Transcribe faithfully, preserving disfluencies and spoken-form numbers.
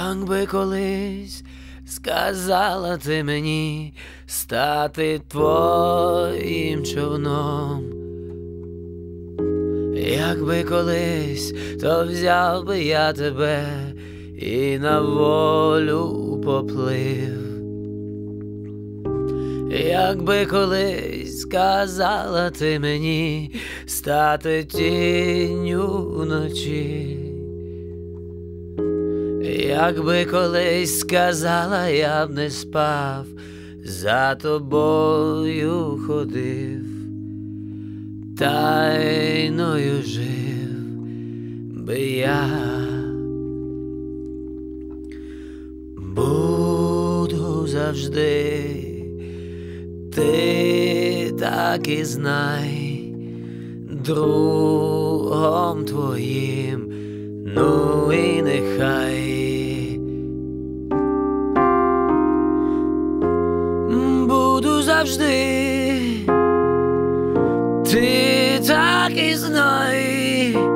Якби колись сказала ти мені стати твоїм човном, якби колись, то взяв би я тебе і на волю поплив. Якби колись сказала ти мені стати тінню вночі, якби колись сказала, я б не спав, за тобою ходив, тайною жив би я. Буду завжди, ти так і знай, другом твоїм, ну і нехай. Буду завжди, ти так і знай,